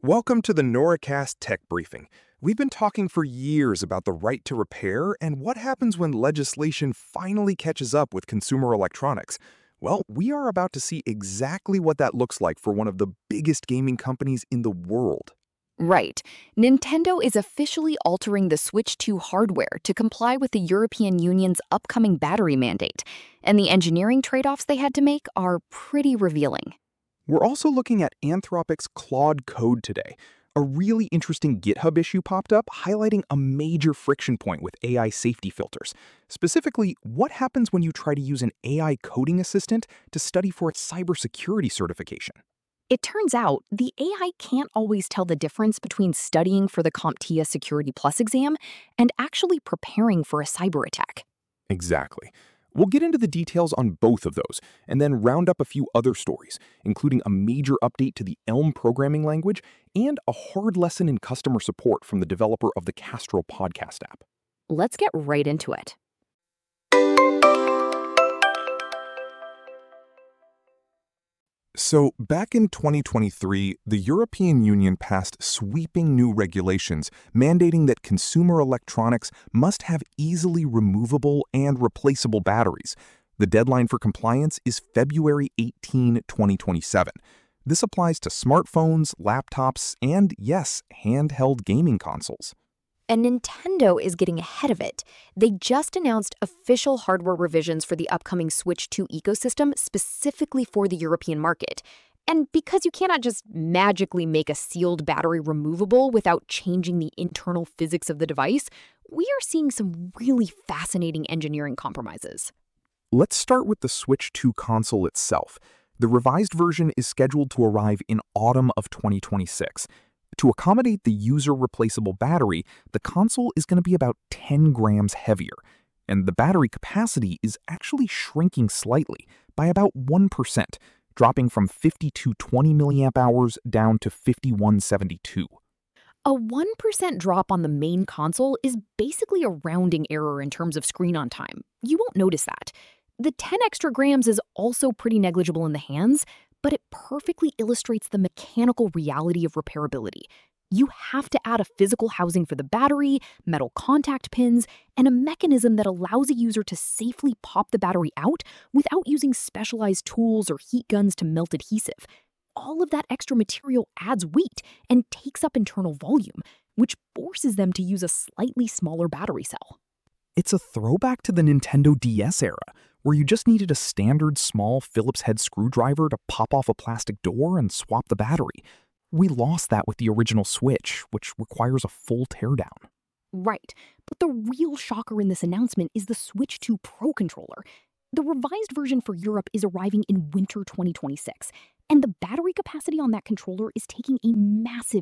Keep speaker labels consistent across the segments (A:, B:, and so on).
A: Welcome to the Noracast Tech Briefing. We've been talking for years about the right to repair and what happens when legislation finally catches up with consumer electronics. Well, we are about to see exactly what that looks like for one of the biggest gaming companies in the world.
B: Right. Nintendo is officially altering the Switch 2 hardware to comply with the European Union's upcoming battery mandate, and the engineering trade-offs they had to make are pretty revealing.
A: We're also looking at Anthropic's Claude Code today. A really interesting GitHub issue popped up highlighting a major friction point with AI safety filters. Specifically, what happens when you try to use an AI coding assistant to study for its cybersecurity certification?
B: It turns out the AI can't always tell the difference between studying for the CompTIA Security Plus exam and actually preparing for a cyber attack.
A: Exactly. We'll get into the details on both of those, and then round up a few other stories, including a major update to the Elm programming language and a hard lesson in customer support from the developer of the Castro podcast app.
B: Let's get right into it.
A: So, back in 2023, the European Union passed sweeping new regulations mandating that consumer electronics must have easily removable and replaceable batteries. The deadline for compliance is February 18, 2027. This applies to smartphones, laptops, and yes, handheld gaming consoles.
B: And Nintendo is getting ahead of it. They just announced official hardware revisions for the upcoming Switch 2 ecosystem specifically for the European market. And because you cannot just magically make a sealed battery removable without changing the internal physics of the device, we are seeing some really fascinating engineering compromises.
A: Let's start with the Switch 2 console itself. The revised version is scheduled to arrive in autumn of 2026. To accommodate the user-replaceable battery, the console is going to be about 10 grams heavier, and the battery capacity is actually shrinking slightly by about 1%, dropping from 5220 milliamp hours down to 5172.
B: A 1% drop on the main console is basically a rounding error in terms of screen-on time. You won't notice that. The 10 extra grams is also pretty negligible in the hands, but it perfectly illustrates the mechanical reality of repairability. You have to add a physical housing for the battery, metal contact pins, and a mechanism that allows a user to safely pop the battery out without using specialized tools or heat guns to melt adhesive. All of that extra material adds weight and takes up internal volume, which forces them to use a slightly smaller battery cell.
A: It's a throwback to the Nintendo DS era, where you just needed a standard small Phillips head screwdriver to pop off a plastic door and swap the battery. We lost that with the original Switch, which requires a full teardown.
B: Right, but the real shocker in this announcement is the Switch 2 Pro controller. The revised version for Europe is arriving in winter 2026, and the battery capacity on that controller is taking a massive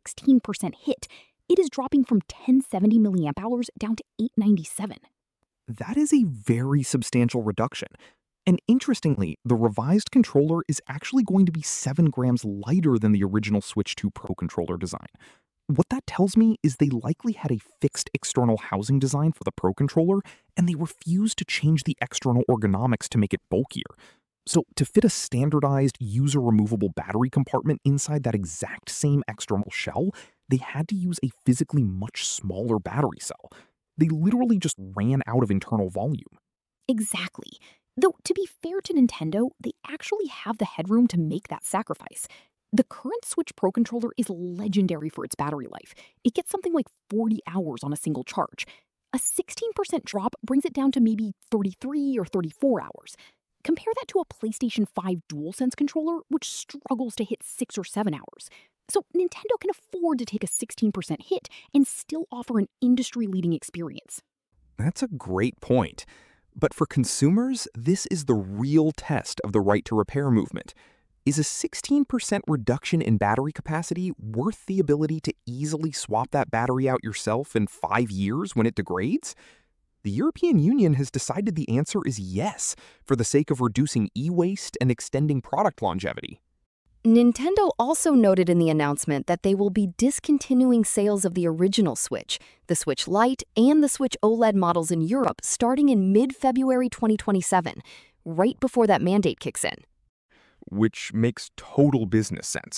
B: 16% hit. It is dropping from 1070 milliamp hours down to 897.
A: That is a very substantial reduction. And interestingly, the revised controller is actually going to be 7 grams lighter than the original Switch 2 Pro controller design. What that tells me is they likely had a fixed external housing design for the Pro controller, and they refused to change the external ergonomics to make it bulkier. So to fit a standardized user-removable battery compartment inside that exact same external shell, they had to use a physically much smaller battery cell. They literally just ran out of internal volume.
B: Exactly. Though, to be fair to Nintendo, they actually have the headroom to make that sacrifice. The current Switch Pro controller is legendary for its battery life. It gets something like 40 hours on a single charge. A 16% drop brings it down to maybe 33 or 34 hours. Compare that to a PlayStation 5 DualSense controller, which struggles to hit 6 or 7 hours. So Nintendo can afford to take a 16% hit and still offer an industry-leading experience.
A: That's a great point. But for consumers, this is the real test of the right to repair movement. Is a 16% reduction in battery capacity worth the ability to easily swap that battery out yourself in 5 years when it degrades? The European Union has decided the answer is yes, for the sake of reducing e-waste and extending product longevity.
B: Nintendo also noted in the announcement that they will be discontinuing sales of the original Switch, the Switch Lite, and the Switch OLED models in Europe starting in mid-February 2027, right before that mandate kicks in.
A: Which makes total business sense.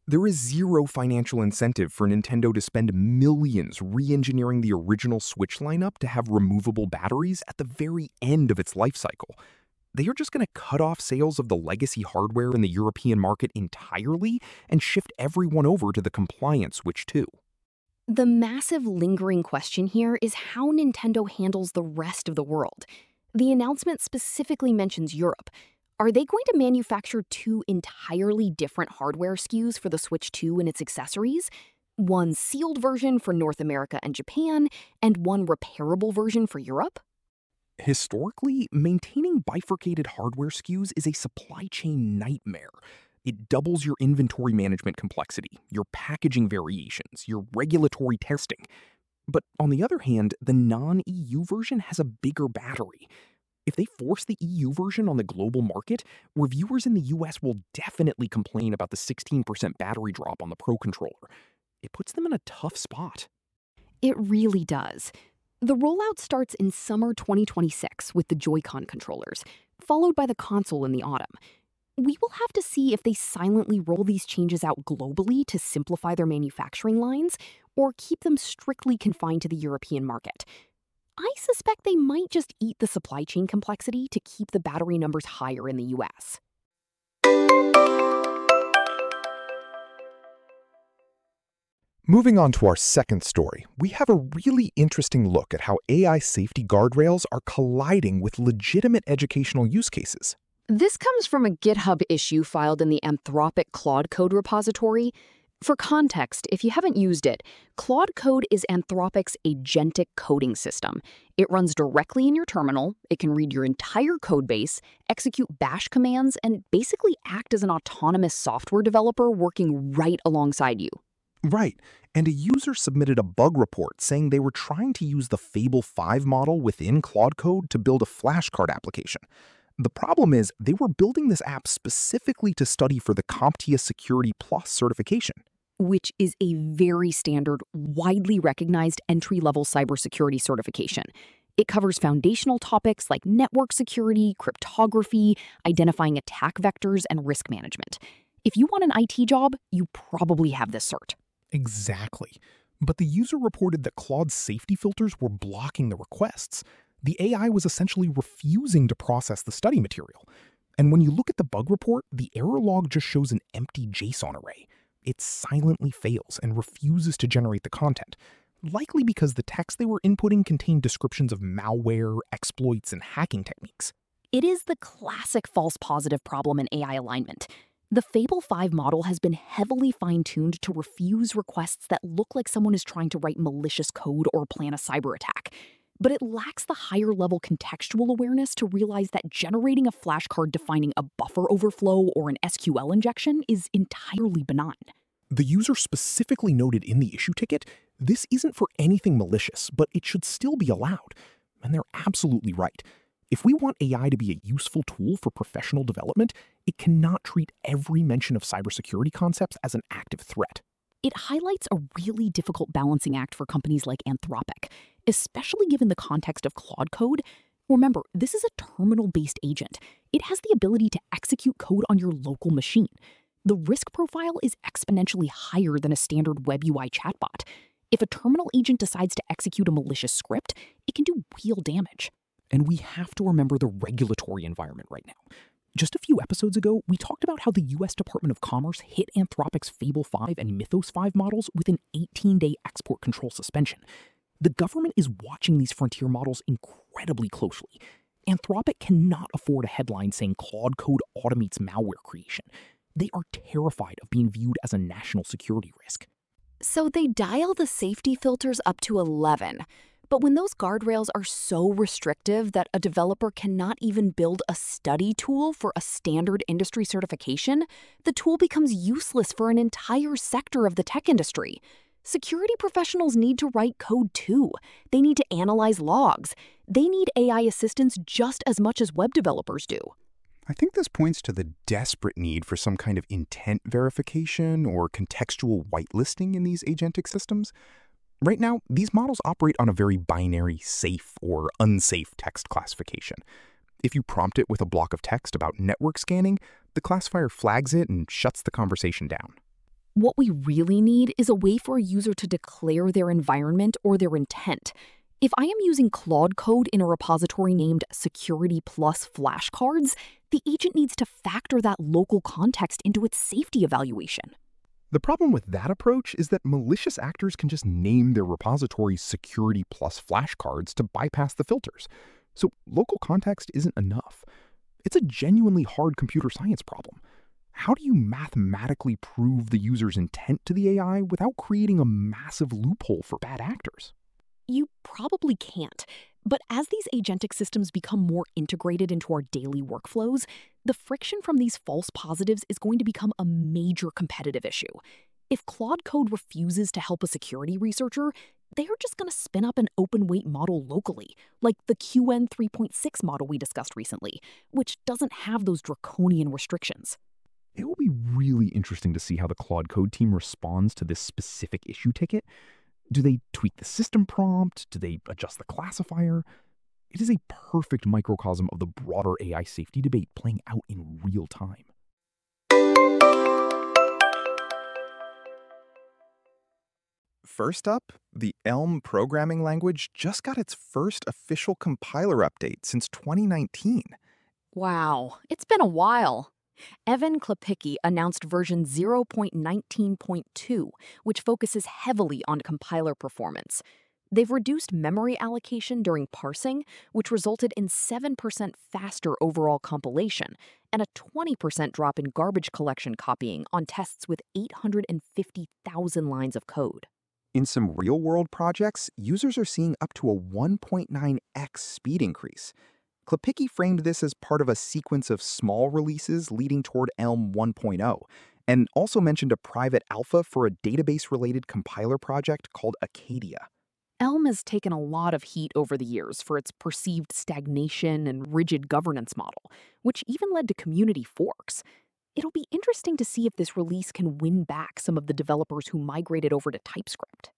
A: There is zero financial incentive for Nintendo to spend millions re-engineering the original Switch lineup to have removable batteries at the very end of its life cycle. They are just going to cut off sales of the legacy hardware in the European market entirely and shift everyone over to the compliant Switch 2.
B: The massive lingering question here is how Nintendo handles the rest of the world. The announcement specifically mentions Europe. Are they going to manufacture two entirely different hardware SKUs for the Switch 2 and its accessories? One sealed version for North America and Japan, and one repairable version for Europe?
A: Historically, maintaining bifurcated hardware SKUs is a supply chain nightmare. It doubles your inventory management complexity, your packaging variations, your regulatory testing. But on the other hand, the non-EU version has a bigger battery. If they force the EU version on the global market, reviewers in the US will definitely complain about the 16% battery drop on the Pro Controller. It puts them in a tough spot.
B: It really does. The rollout starts in summer 2026 with the Joy-Con controllers, followed by the console in the autumn. We will have to see if they silently roll these changes out globally to simplify their manufacturing lines or keep them strictly confined to the European market. I suspect they might just eat the supply chain complexity to keep the battery numbers higher in the US.
C: Moving on to our second story, we have a really interesting look at how AI safety guardrails are colliding with legitimate educational use cases.
B: This comes from a GitHub issue filed in the Anthropic Claude Code repository. For context, if you haven't used it, Claude Code is Anthropic's agentic coding system. It runs directly in your terminal, it can read your entire code base, execute bash commands, and basically act as an autonomous software developer working right alongside you.
C: Right, and a user submitted a bug report saying they were trying to use the Fable 5 model within Claude Code to build a flashcard application. The problem is they were building this app specifically to study for the CompTIA Security Plus certification,
B: which is a very standard, widely recognized entry-level cybersecurity certification. It covers foundational topics like network security, cryptography, identifying attack vectors, and risk management. If you want an IT job, you probably have this cert.
C: Exactly. But the user reported that Claude's safety filters were blocking the requests. The AI was essentially refusing to process the study material. And when you look at the bug report, the error log just shows an empty JSON array. It silently fails and refuses to generate the content, likely because the text they were inputting contained descriptions of malware, exploits, and hacking techniques.
B: It is the classic false positive problem in AI alignment. The Fable 5 model has been heavily fine-tuned to refuse requests that look like someone is trying to write malicious code or plan a cyber attack. But it lacks the higher-level contextual awareness to realize that generating a flashcard defining a buffer overflow or an SQL injection is entirely benign.
C: The user specifically noted in the issue ticket, this isn't for anything malicious, but it should still be allowed. And they're absolutely right. If we want AI to be a useful tool for professional development, it cannot treat every mention of cybersecurity concepts as an active threat.
B: It highlights a really difficult balancing act for companies like Anthropic, especially given the context of Claude Code. Remember, this is a terminal-based agent. It has the ability to execute code on your local machine. The risk profile is exponentially higher than a standard web UI chatbot. If a terminal agent decides to execute a malicious script, it can do real damage.
A: And we have to remember the regulatory environment right now. Just a few episodes ago, we talked about how the US Department of Commerce hit Anthropic's Fable 5 and Mythos 5 models with an 18-day export control suspension. The government is watching these frontier models incredibly closely. Anthropic cannot afford a headline saying Claude Code automates malware creation. They are terrified of being viewed as a national security risk.
B: So they dial the safety filters up to 11. But when those guardrails are so restrictive that a developer cannot even build a study tool for a standard industry certification, the tool becomes useless for an entire sector of the tech industry. Security professionals need to write code too. They need to analyze logs. They need AI assistance just as much as web developers do.
C: I think this points to the desperate need for some kind of intent verification or contextual whitelisting in these agentic systems. Right now, these models operate on a very binary safe or unsafe text classification. If you prompt it with a block of text about network scanning, the classifier flags it and shuts the conversation down.
B: What we really need is a way for a user to declare their environment or their intent. If I am using Claude code in a repository named Security Plus Flashcards, the agent needs to factor that local context into its safety evaluation.
C: The problem with that approach is that malicious actors can just name their repository Security Plus Flashcards to bypass the filters. So local context isn't enough. It's a genuinely hard computer science problem. How do you mathematically prove the user's intent to the AI without creating a massive loophole for bad actors?
B: You probably can't, but as these agentic systems become more integrated into our daily workflows, the friction from these false positives is going to become a major competitive issue. If Claude Code refuses to help a security researcher, they are just going to spin up an open weight model locally, like the QN 3.6 model we discussed recently, which doesn't have those draconian restrictions.
C: It will be really interesting to see how the Claude Code team responds to this specific issue ticket. Do they tweak the system prompt? Do they adjust the classifier? It is a perfect microcosm of the broader AI safety debate playing out in real time.
A: First up, the Elm programming language just got its first official compiler update since 2019.
B: Wow, it's been a while. Evan Klepicki announced version 0.19.2, which focuses heavily on compiler performance. They've reduced memory allocation during parsing, which resulted in 7% faster overall compilation and a 20% drop in garbage collection copying on tests with 850,000 lines of code.
A: In some real-world projects, users are seeing up to a 1.9x speed increase. Klepicki framed this as part of a sequence of small releases leading toward Elm 1.0, and also mentioned a private alpha for a database-related compiler project called Acadia.
B: Elm has taken a lot of heat over the years for its perceived stagnation and rigid governance model, which even led to community forks. It'll be interesting to see if this release can win back some of the developers who migrated over to TypeScript.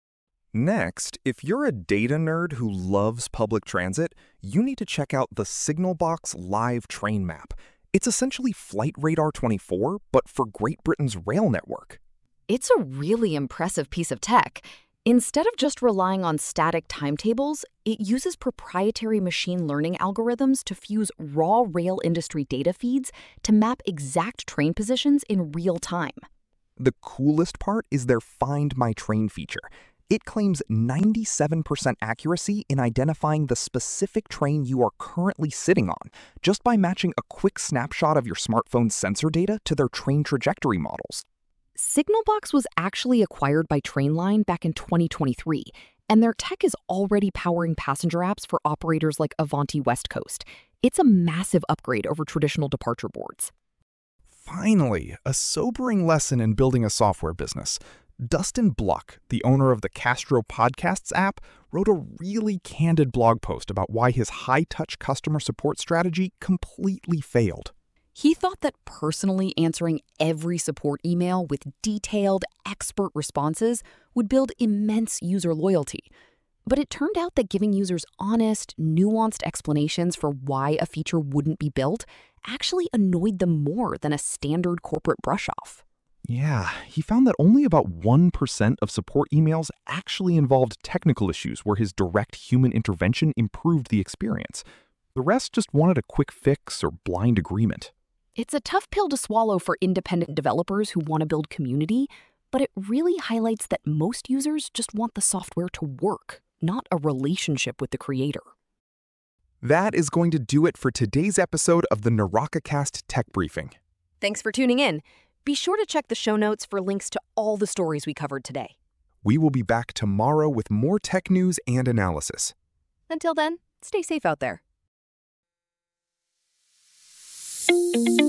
A: Next, if you're a data nerd who loves public transit, you need to check out the Signalbox Live Train Map. It's essentially Flight Radar 24, but for Great Britain's rail network.
B: It's a really impressive piece of tech. Instead of just relying on static timetables, it uses proprietary machine learning algorithms to fuse raw rail industry data feeds to map exact train positions in real time.
A: The coolest part is their Find My Train feature. It claims 97% accuracy in identifying the specific train you are currently sitting on, just by matching a quick snapshot of your smartphone's sensor data to their train trajectory models.
B: Signalbox was actually acquired by Trainline back in 2023, and their tech is already powering passenger apps for operators like Avanti West Coast. It's a massive upgrade over traditional departure boards.
C: Finally, a sobering lesson in building a software business. Dustin Bluck, the owner of the Castro Podcasts app, wrote a really candid blog post about why his high-touch customer support strategy completely failed.
B: He thought that personally answering every support email with detailed, expert responses would build immense user loyalty. But it turned out that giving users honest, nuanced explanations for why a feature wouldn't be built actually annoyed them more than a standard corporate brush-off.
C: Yeah, he found that only about 1% of support emails actually involved technical issues where his direct human intervention improved the experience. The rest just wanted a quick fix or blind agreement.
B: It's a tough pill to swallow for independent developers who want to build community, but it really highlights that most users just want the software to work, not a relationship with the creator.
A: That is going to do it for today's episode of the NarakaCast Tech Briefing.
B: Thanks for tuning in. Be sure to check the show notes for links to all the stories we covered today.
A: We will be back tomorrow with more tech news and analysis.
B: Until then, stay safe out there.